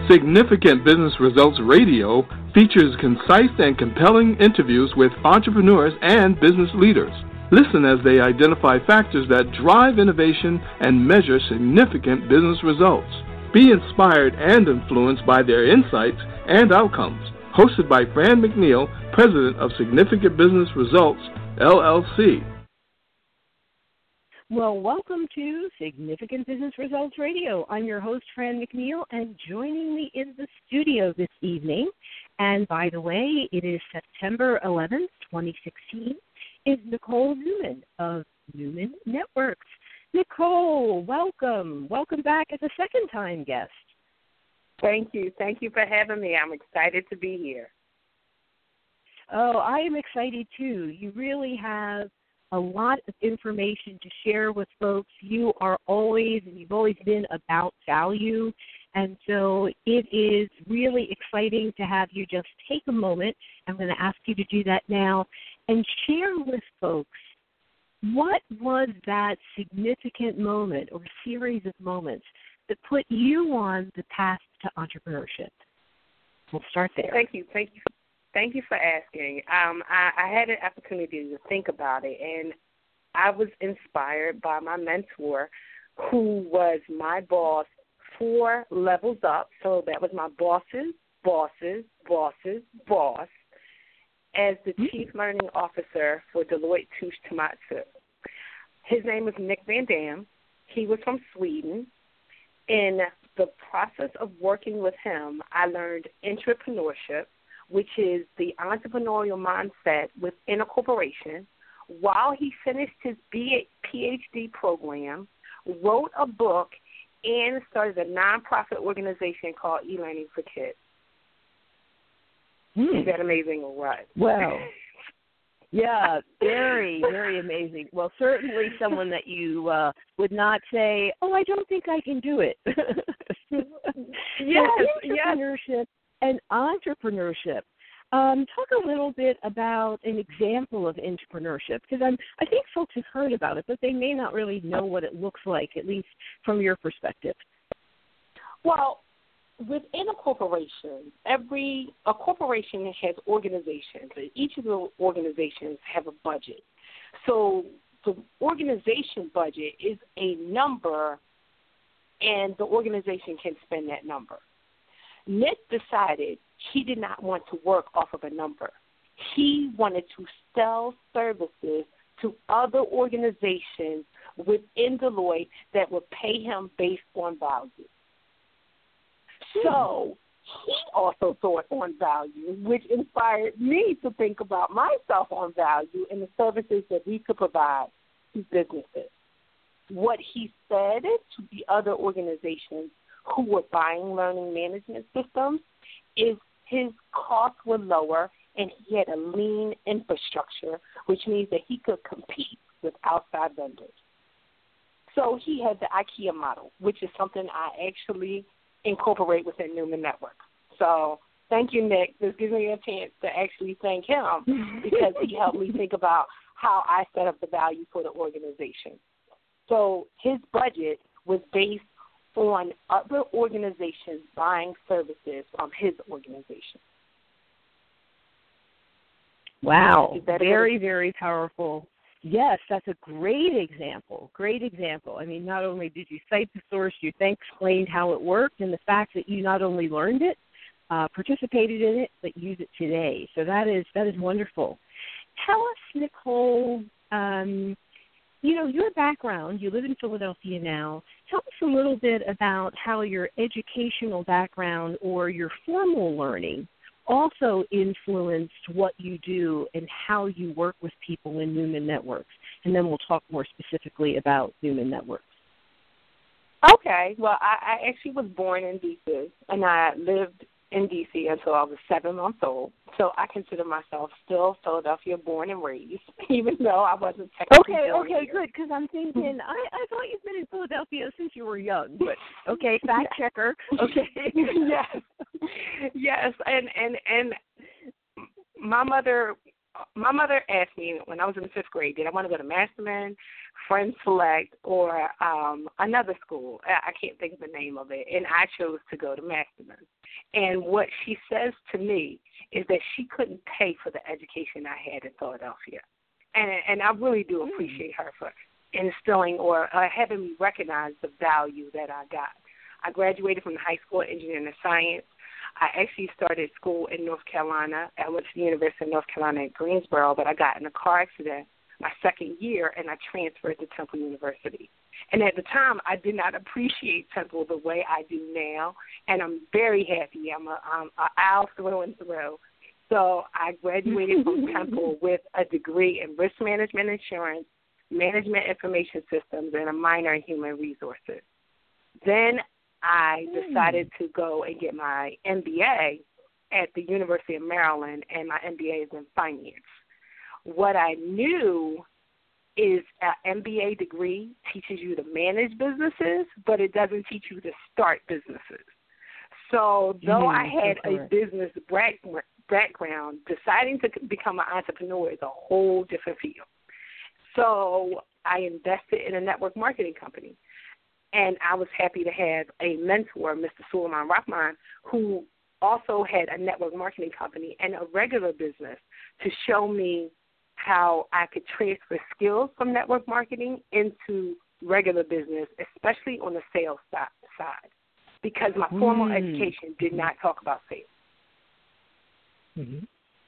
Significant Business Results Radio features concise and compelling interviews with entrepreneurs and business leaders. Listen as they identify factors that drive innovation and measure significant business results. Be inspired and influenced by their insights and outcomes. Hosted by Fran McNeil, President of Significant Business Results, LLC. Well, welcome to Significant Business Results Radio. I'm your host, Fran McNeil, and joining me in the studio this evening, and by the way, it is September 11th, 2016, is Nicole Newman of Newman Networks. Nicole, welcome. Welcome back as a second-time guest. Thank you. Thank you for having me. I'm excited to be here. Oh, I am excited, too. You really have a lot of information to share with folks. You've always been about value, and so it is really exciting to have you just take a moment. I'm going to ask you to do that now and share with folks what was that significant moment or series of moments that put you on the path to entrepreneurship. We'll start there. Thank you for asking. I had an opportunity to think about it, and I was inspired by my mentor, who was my boss 4 levels up. So that was my boss's boss, as the Chief Learning Officer for Deloitte Touche Tohmatsu. His name was Nick Van Dam. He was from Sweden. In the process of working with him, I learned entrepreneurship, which is the entrepreneurial mindset within a corporation, while he finished his PhD program, wrote a book, and started a nonprofit organization called eLearning for Kids. Is that amazing or what? Wow. Yeah, very, very amazing. Well, certainly someone that you would not say, oh, I don't think I can do it. Yes. And entrepreneurship. Talk a little bit about an example of entrepreneurship, because I think folks have heard about it, but they may not really know what it looks like, at least from your perspective. Well, within a corporation, a corporation has organizations, and each of the organizations have a budget. So the organization budget is a number, and the organization can spend that number. Nick decided he did not want to work off of a number. He wanted to sell services to other organizations within Deloitte that would pay him based on value. So he also thought on value, which inspired me to think about myself on value and the services that we could provide to businesses. What he said to the other organizations who were buying learning management systems is his costs were lower and he had a lean infrastructure, which means that he could compete with outside vendors. So he had the IKEA model, which is something I actually incorporate within Newman Network. So thank you, Nick. This gives me a chance to actually thank him because he helped me think about how I set up the value for the organization. So his budget was based on other organizations buying services from his organization. Wow. Very, very powerful. Yes, that's a great example. Great example. I mean, not only did you cite the source, you explained how it worked and the fact that you not only learned it, participated in it, but use it today. So that is wonderful. Tell us, Nicole, your background. You live in Philadelphia now. Tell us a little bit about how your educational background or your formal learning also influenced what you do and how you work with people in Newman Networks. And then we'll talk more specifically about Newman Networks. Okay. Well, I actually was born in D.C., and I lived in D.C. until I was 7 months old. So I consider myself still Philadelphia born and raised, even though I wasn't technically born here. Good, because I'm thinking, I thought you've been in Philadelphia since you were young, but okay, fact checker, okay. Yes, and my mother asked me when I was in the 5th grade, did I want to go to Masterman, Friend Select or another school. I can't think of the name of it, and I chose to go to Masterman. And what she says to me is that she couldn't pay for the education I had in Philadelphia. And I really do appreciate her for instilling or having me recognize the value that I got. I graduated from the High School of Engineering and Science. I actually started school in North Carolina. I went to the University of North Carolina at Greensboro, but I got in a car accident my second year, and I transferred to Temple University. And at the time, I did not appreciate Temple the way I do now, and I'm very happy. I'm a owl through and through. So I graduated from Temple with a degree in risk management insurance, management information systems, and a minor in human resources. Then I decided to go and get my MBA at the University of Maryland, and my MBA is in finance. What I knew is an MBA degree teaches you to manage businesses, but it doesn't teach you to start businesses. So though I had a business background, deciding to become an entrepreneur is a whole different field. So I invested in a network marketing company. And I was happy to have a mentor, Mr. Suleiman Rahman, who also had a network marketing company and a regular business to show me how I could transfer skills from network marketing into regular business, especially on the sales side, because my formal education did not talk about sales. Mm-hmm.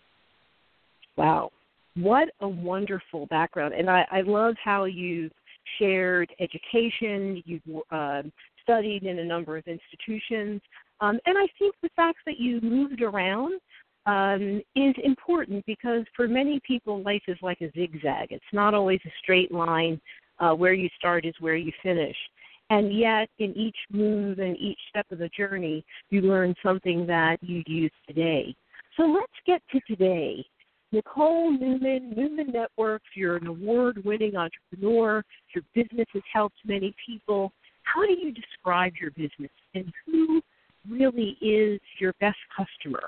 Wow. What a wonderful background. And I love how you shared education, you've studied in a number of institutions, and I think the fact that you moved around is important because for many people, life is like a zigzag. It's not always a straight line. Where you start is where you finish. And yet, in each move and each step of the journey, you learn something that you use today. So let's get to today. Nicole Newman, Newman Networks, you're an award-winning entrepreneur. Your business has helped many people. How do you describe your business, and who really is your best customer?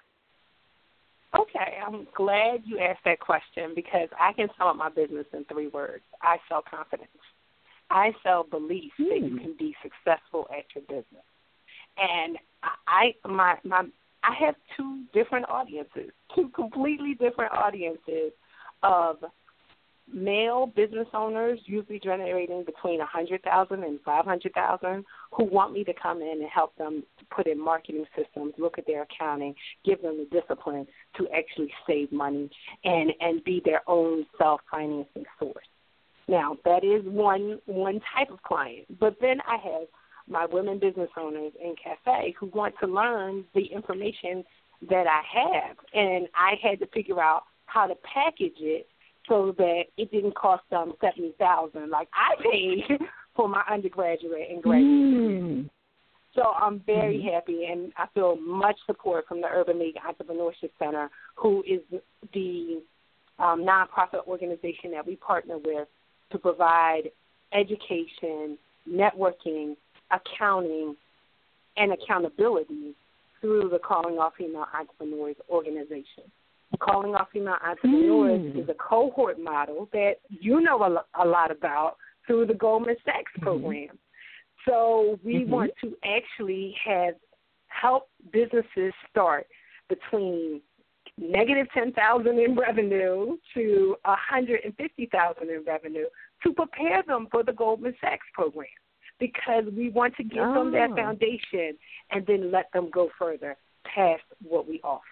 Okay, I'm glad you asked that question because I can sum up my business in 3 words. I sell confidence. I sell belief that you can be successful at your business. And I have 2 different audiences, 2 completely different audiences of male business owners, usually generating between $100,000 and $500,000, who want me to come in and help them put in marketing systems, look at their accounting, give them the discipline to actually save money and be their own self-financing source. Now, that is one type of client. But then I have my women business owners in Cafe who want to learn the information that I have, and I had to figure out how to package it so that it didn't cost them $70,000 like I paid for my undergraduate and graduate. So I'm very happy, and I feel much support from the Urban League Entrepreneurship Center, who is the nonprofit organization that we partner with to provide education, networking, accounting, and accountability through the Calling All Female Entrepreneurs organization. Calling All Female Entrepreneurs is a cohort model that you know a lot about through the Goldman Sachs program. So we want to actually help businesses start between negative $10,000 in revenue to $150,000 in revenue to prepare them for the Goldman Sachs program, because we want to give them that foundation and then let them go further past what we offer.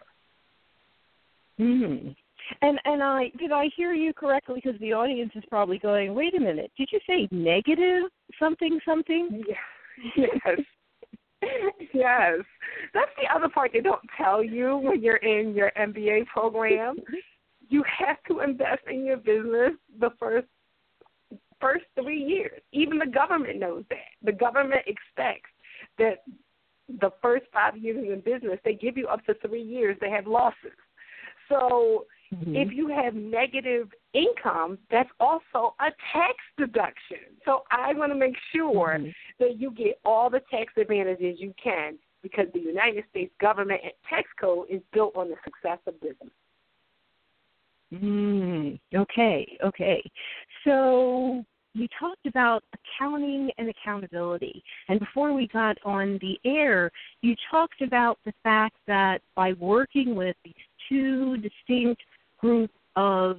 And did I hear you correctly? Because the audience is probably going, wait a minute, did you say negative something? Yes. Yes. That's the other part they don't tell you when you're in your MBA program. You have to invest in your business the first 3 years. Even the government knows that. The government expects that the first 5 years in business, they give you up to 3 years, they have losses. So if you have negative income, that's also a tax deduction. So I want to make sure that you get all the tax advantages you can, because the United States government and tax code is built on the success of business. Okay. So you talked about accounting and accountability. And before we got on the air, you talked about the fact that by working with these two distinct groups of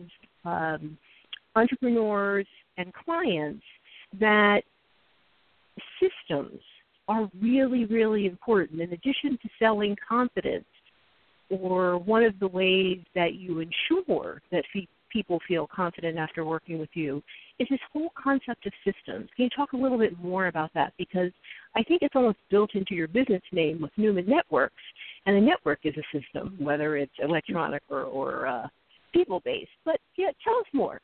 entrepreneurs and clients, that systems are really, really important. In addition to selling confidence, or one of the ways that you ensure that people feel confident after working with you is this whole concept of systems. Can you talk a little bit more about that? Because I think it's almost built into your business name with Newman Networks, and a network is a system, whether it's electronic or people-based. But yeah, tell us more.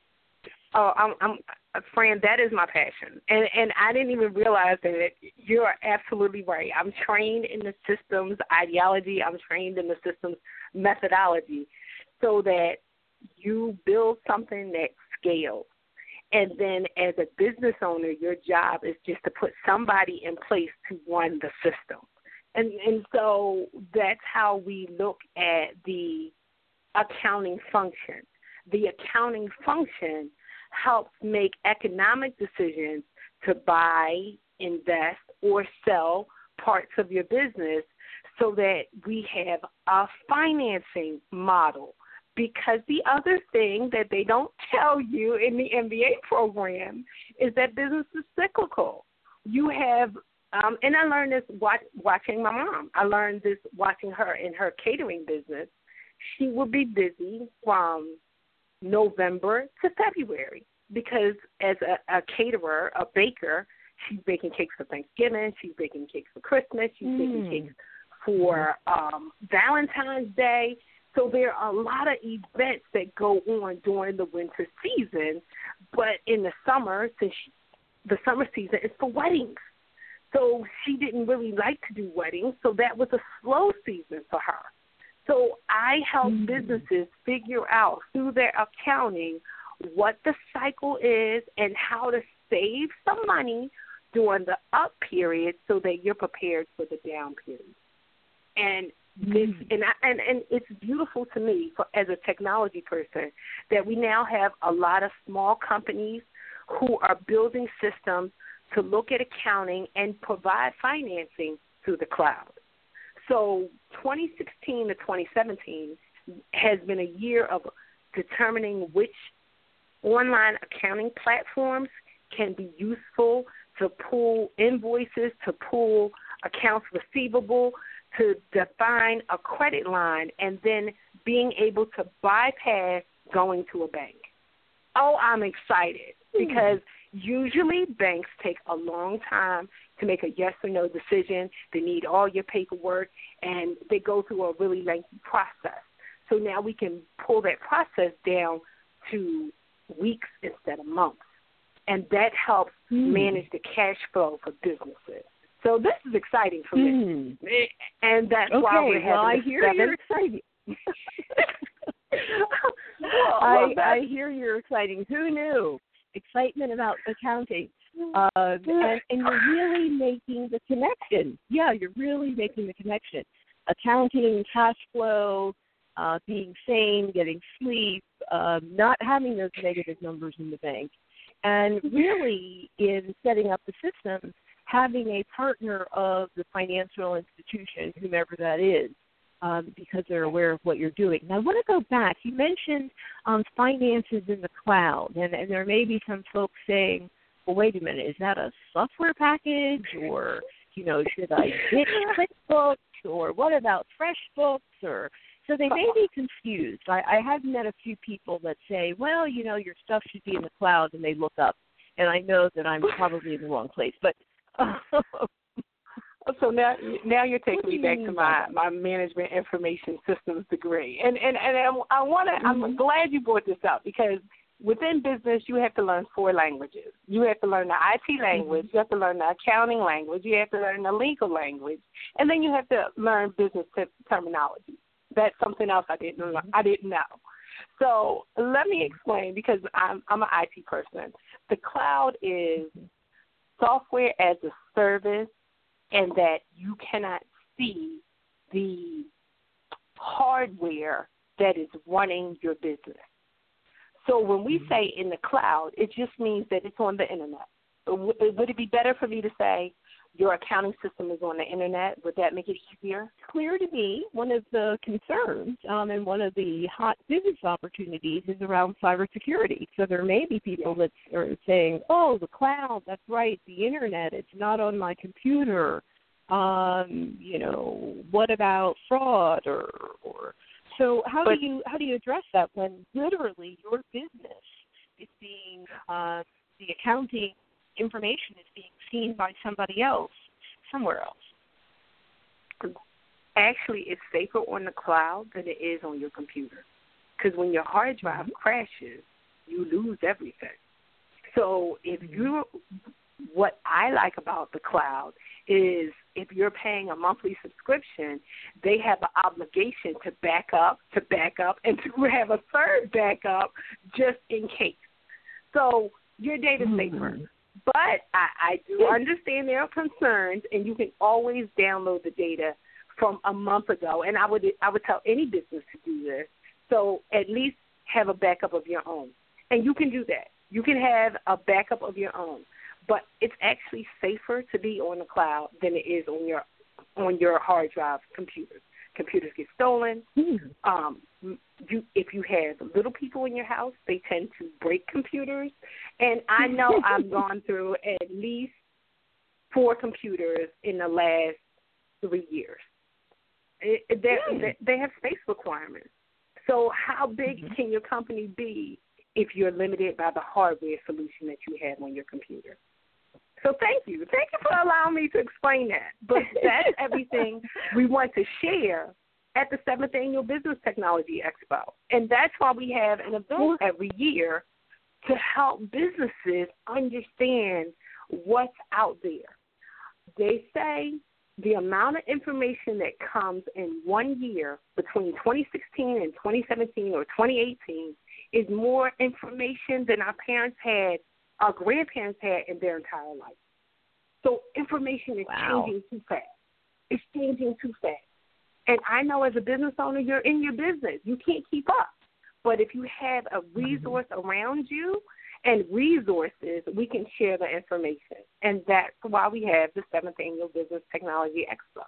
Oh, I'm Fran, that is my passion. And I didn't even realize that. You're absolutely right. I'm trained in the systems ideology. I'm trained in the systems methodology so that you build something that scales. And then as a business owner, your job is just to put somebody in place to run the system. And so that's how we look at the accounting function. The accounting function helps make economic decisions to buy, invest, or sell parts of your business so that we have a financing model. Because the other thing that they don't tell you in the MBA program is that business is cyclical. You have, and I learned this watching my mom. I learned this watching her in her catering business. She would be busy from November to February because as a caterer, a baker, she's baking cakes for Thanksgiving, she's baking cakes for Christmas, she's baking cakes for Valentine's Day. So there are a lot of events that go on during the winter season, but in the summer, since the summer season is for weddings. So she didn't really like to do weddings, so that was a slow season for her. So I help businesses figure out through their accounting what the cycle is and how to save some money during the up period so that you're prepared for the down period. And it's beautiful to me as a technology person that we now have a lot of small companies who are building systems to look at accounting and provide financing through the cloud. So 2016 to 2017 has been a year of determining which online accounting platforms can be useful to pull invoices, to pull accounts receivable, to define a credit line, and then being able to bypass going to a bank. Oh, I'm excited because usually banks take a long time to make a yes or no decision. They need all your paperwork, and they go through a really lengthy process. So now we can pull that process down to weeks instead of months, and that helps manage the cash flow for businesses. So this is exciting for me, and that's why we're having I hear you're excited. I hear you're exciting. Who knew? Excitement about accounting. And you're really making the connection. Yeah, you're really making the connection. Accounting, cash flow, being sane, getting sleep, not having those negative numbers in the bank. And really, in setting up the system, having a partner of the financial institution, whomever that is, because they're aware of what you're doing. Now, I want to go back. You mentioned finances in the cloud, and there may be some folks saying, well, wait a minute, is that a software package, or, should I ditch QuickBooks, or what about FreshBooks, or... So they may be confused. I have met a few people that say, well, your stuff should be in the cloud, and they look up. And I know that I'm probably in the wrong place. But so now you're taking me back to my management information systems degree. And I'm glad you brought this up because within business you have to learn 4 languages. You have to learn the IT language, you have to learn the accounting language, you have to learn the legal language, and then you have to learn business terminology. That's something else I didn't know. So let me explain because I'm an IT person. The cloud is software as a service, and that you cannot see the hardware that is running your business. So when we say in the cloud, it just means that it's on the internet. Would it be better for me to say your accounting system is on the internet? Would that make it easier? Clear to me, one of the concerns and one of the hot business opportunities is around cybersecurity. So there may be people that are saying, oh, the cloud, that's right, the internet, it's not on my computer. What about fraud or so how do you address that when literally your business is being the accounting information is being seen by somebody else somewhere else? Actually, it's safer on the cloud than it is on your computer, because when your hard drive crashes, you lose everything. So what I like about the cloud is if you're paying a monthly subscription, they have an obligation to back up, and to have a third backup just in case. So your data's safer. But I do understand there are concerns, and you can always download the data from a month ago. And I would tell any business to do this. So at least have a backup of your own. And you can do that. You can have a backup of your own. But it's actually safer to be on the cloud than it is on your hard drive computers. Computers get stolen. If you have little people in your house, they tend to break computers. And I know I've gone through at least 4 computers in the last 3 years. They have space requirements. So how big can your company be if you're limited by the hardware solution that you have on your computer? So thank you. Thank you for allowing me to explain that. But that's everything we want to share at the 7th Annual Business Technology Expo. And that's why we have an event every year to help businesses understand what's out there. They say the amount of information that comes in 1 year between 2016 and 2017 or 2018 is more information than our parents had, our grandparents had in their entire life. So information is changing too fast. It's changing too fast. And I know as a business owner, you're in your business. You can't keep up. But if you have a resource around you and resources, we can share the information. And that's why we have the 7th Annual Business Technology Expo.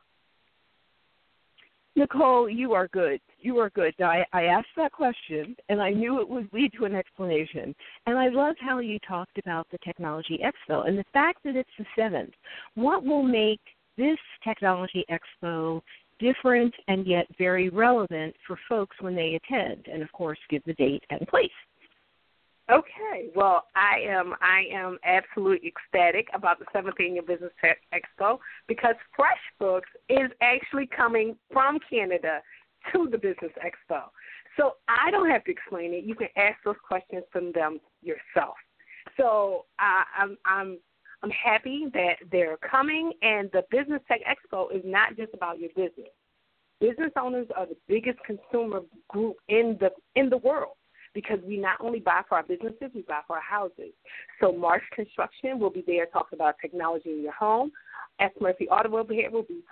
Nicole, you are good. You are good. Now, I asked that question, and I knew it would lead to an explanation. And I love how you talked about the Technology Expo and the fact that it's the 7th. What will make this Technology Expo different and yet very relevant for folks when they attend? And, of course, give the date and place. Okay. Well, I am absolutely ecstatic about the 7th Annual Business Tech Expo because FreshBooks is actually coming from Canada to the Business Expo. So I don't have to explain it. You can ask those questions from them yourself. So I'm happy that they're coming, and the Business Tech Expo is not just about your business. Business owners are the biggest consumer group in the world, because we not only buy for our businesses, we buy for our houses. So Marsh Construction will be there talking about technology in your home. S. Murphy Auto Repair will be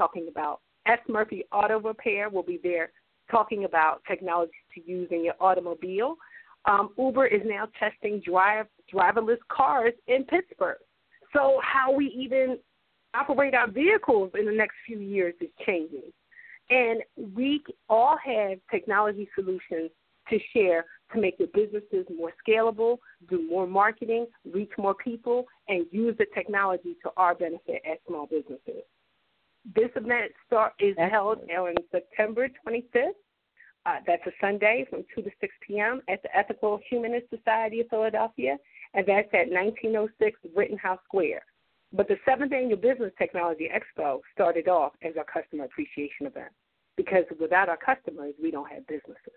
there talking about technology to use in your automobile. Uber is now testing driverless cars in Pittsburgh. So how we even operate our vehicles in the next few years is changing. And we all have technology solutions to share to make your businesses more scalable, do more marketing, reach more people, and use the technology to our benefit as small businesses. This event is held on September 25th. That's a Sunday from 2 to 6 p.m. at the Ethical Humanist Society of Philadelphia, and that's at 1906 Rittenhouse Square. But the 7th Annual Business Technology Expo started off as our customer appreciation event, because without our customers, we don't have businesses.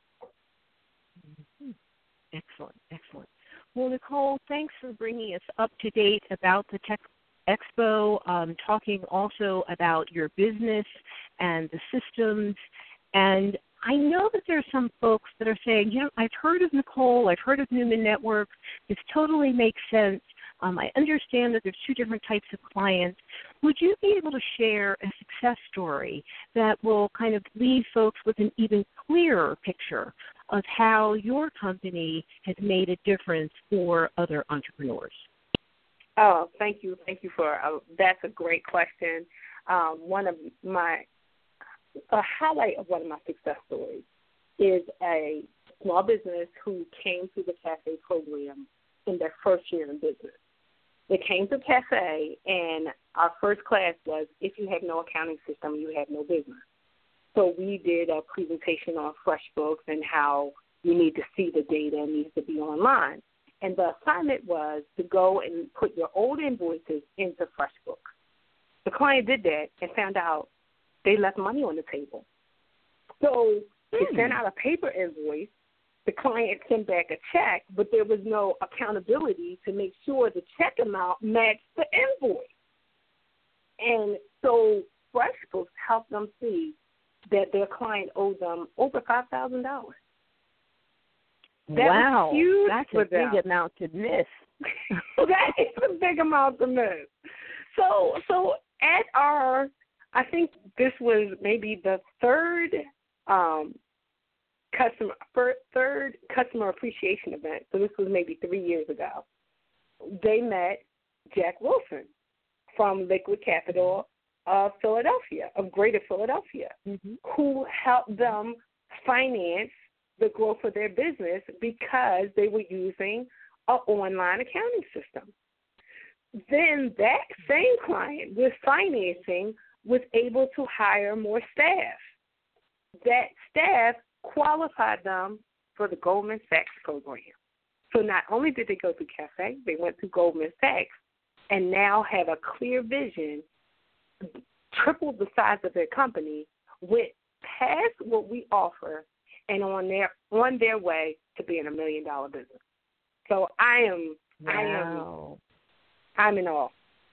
Excellent, excellent. Well, Nicole, thanks for bringing us up to date about the Tech Expo, talking also about your business and the systems. And I know that there are some folks that are saying, I've heard of Nicole, I've heard of Newman Network, this totally makes sense. I understand that there's 2 different types of clients. Would you be able to share a success story that will kind of leave folks with an even clearer picture of how your company has made a difference for other entrepreneurs. Oh, thank you. Thank you for that's a great question. A highlight of one of my success stories is a small business who came through the Cafe program in their first year in business. They came to Cafe, and our first class was, if you have no accounting system, you have no business. So we did a presentation on FreshBooks and how you need to see the data and needs to be online. And the assignment was to go and put your old invoices into FreshBooks. The client did that and found out they left money on the table. So they sent out a paper invoice. The client sent back a check, but there was no accountability to make sure the check amount matched the invoice. And so FreshBooks helped them see that their client owed them over $5,000. Wow, huge that's for a big amount to miss. That is a big amount to miss. So at our, I think this was maybe the third customer appreciation event. So this was maybe 3 years ago. They met Jack Wilson from Liquid Capital of Philadelphia, of Greater Philadelphia, who helped them finance the growth of their business because they were using an online accounting system. Then that same client with financing was able to hire more staff. That staff qualified them for the Goldman Sachs program. So not only did they go through Cafe, they went through Goldman Sachs and now have a clear vision, tripled the size of their company, went past what we offer, and on their way to being $1 million business. So I'm in awe.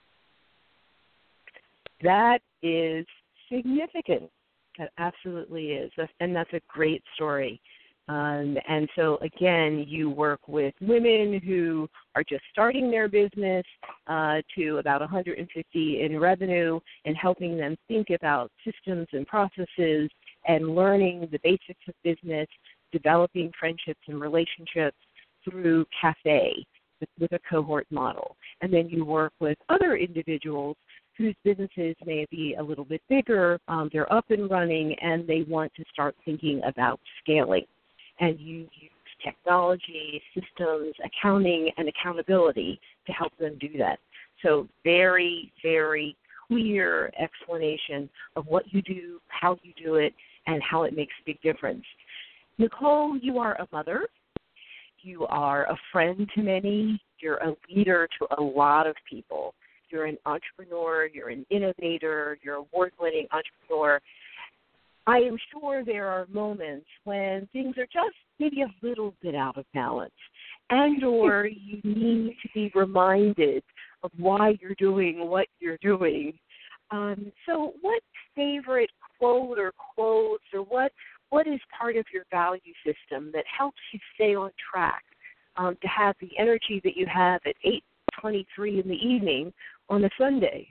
That is significant. That absolutely is, and that's a great story. And so, again, you work with women who are just starting their business to about 150 in revenue and helping them think about systems and processes and learning the basics of business, developing friendships and relationships through Cafe with a cohort model. And then you work with other individuals whose businesses may be a little bit bigger, they're up and running, and they want to start thinking about scaling. And you use technology, systems, accounting, and accountability to help them do that. So very, very clear explanation of what you do, how you do it, and how it makes a big difference. Nicole, you are a mother. You are a friend to many. You're a leader to a lot of people. You're an entrepreneur. You're an innovator. You're an award-winning entrepreneur. I am sure there are moments when things are just maybe a little bit out of balance, and or you need to be reminded of why you're doing what you're doing. So what favorite quote or quotes or what is part of your value system that helps you stay on track to have the energy that you have at 8:23 in the evening on a Sunday?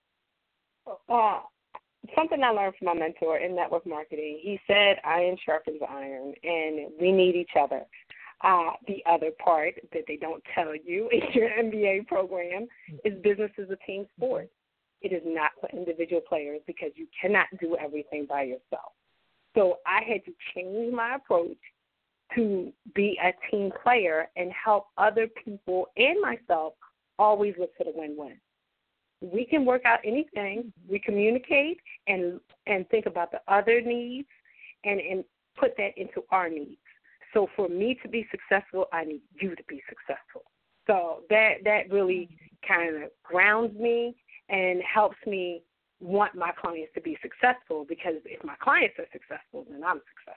Something I learned from my mentor in network marketing. He said, iron sharpens iron, and we need each other. The other part that they don't tell you in your MBA program is business is a team sport. It is not for individual players because you cannot do everything by yourself. So I had to change my approach to be a team player and help other people and myself always look for the win-win. We can work out anything. We communicate and think about the other needs and put that into our needs. So for me to be successful, I need you to be successful. So that really kind of grounds me and helps me want my clients to be successful, because if my clients are successful, then I'm successful.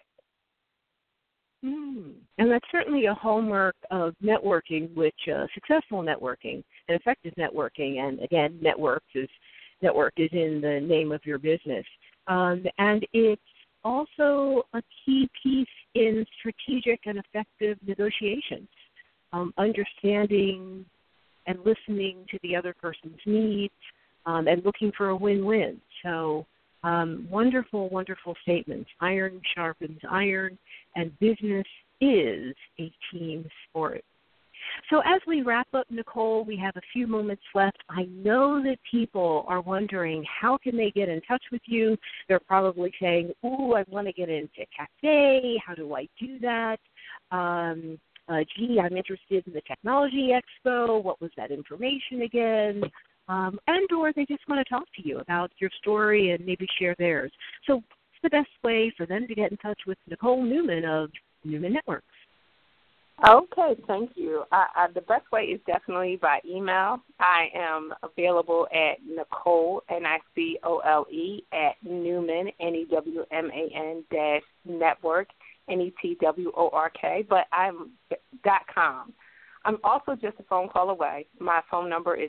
And that's certainly a hallmark of networking, which successful networking and effective networking, and again, network is in the name of your business. And it's also a key piece in strategic and effective negotiations, understanding and listening to the other person's needs and looking for a win-win. So wonderful, wonderful statements. Iron sharpens iron, and business is a team sport. So as we wrap up, Nicole, we have a few moments left. I know that people are wondering, how can they get in touch with you? They're probably saying, ooh, I want to get into Cafe. How do I do that? Gee, I'm interested in the Technology Expo. What was that information again? And or they just want to talk to you about your story and maybe share theirs. So what's the best way for them to get in touch with Nicole Newman of Newman Networks? Okay, thank you. The best way is definitely by email. I am available at Nicole, Nicole, at Newman, NEWMAN -network, NETWORK, but I'm .com. I'm also just a phone call away. My phone number is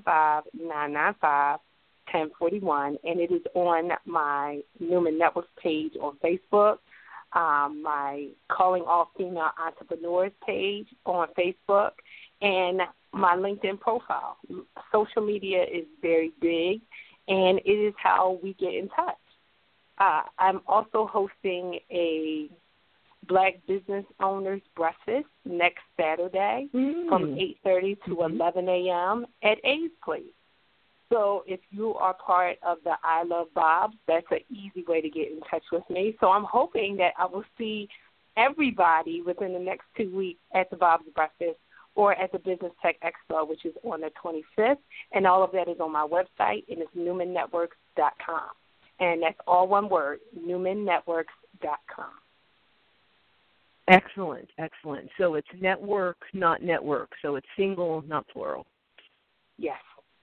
215-995-1041, and it is on my Newman Networks page on Facebook, my Calling All Female Entrepreneurs page on Facebook, and my LinkedIn profile. Social media is very big, and it is how we get in touch. I'm also hosting a Black Business Owners Breakfast next Saturday from 8:30 to 11 a.m. at A's Place. So if you are part of the I Love Bob's, that's an easy way to get in touch with me. So I'm hoping that I will see everybody within the next 2 weeks at the Bob's Breakfast or at the Business Tech Expo, which is on the 25th. And all of that is on my website, and it's newmannetworks.com. And that's all one word, newmannetworks.com. Excellent, excellent. So it's network, not network. So it's single, not plural. Yes.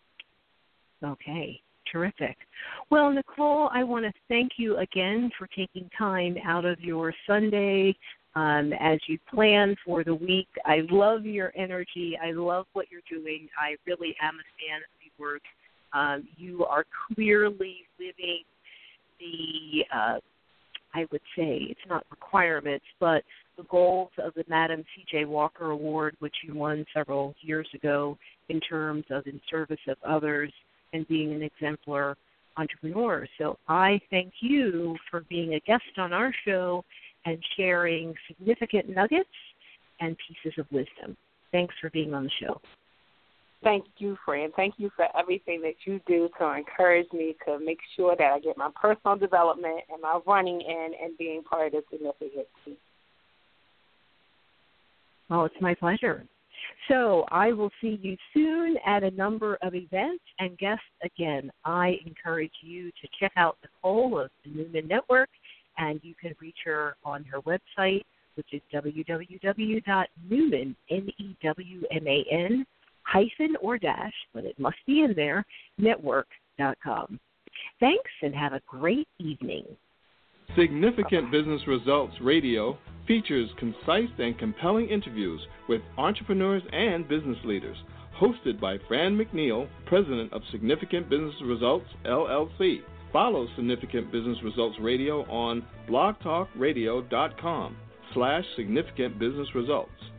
Okay, terrific. Well, Nicole, I want to thank you again for taking time out of your Sunday as you plan for the week. I love your energy. I love what you're doing. I really am a fan of your work. You are clearly living the, I would say, it's not requirements, but the goals of the Madam C.J. Walker Award, which you won several years ago in terms of in service of others and being an exemplar entrepreneur. So I thank you for being a guest on our show and sharing significant nuggets and pieces of wisdom. Thanks for being on the show. Thank you, Fran. Thank you for everything that you do to encourage me to make sure that I get my personal development and my running in and being part of the significant team. Well, it's my pleasure. So I will see you soon at a number of events and guests. Again, I encourage you to check out Nicole of the Newman Network, and you can reach her on her website, which is www.newman, NEWMAN, but it must be in there, network.com. Thanks, and have a great evening. Significant Business Results Radio features concise and compelling interviews with entrepreneurs and business leaders. Hosted by Fran McNeil, president of Significant Business Results, LLC. Follow Significant Business Results Radio on blogtalkradio.com/significantbusinessresults.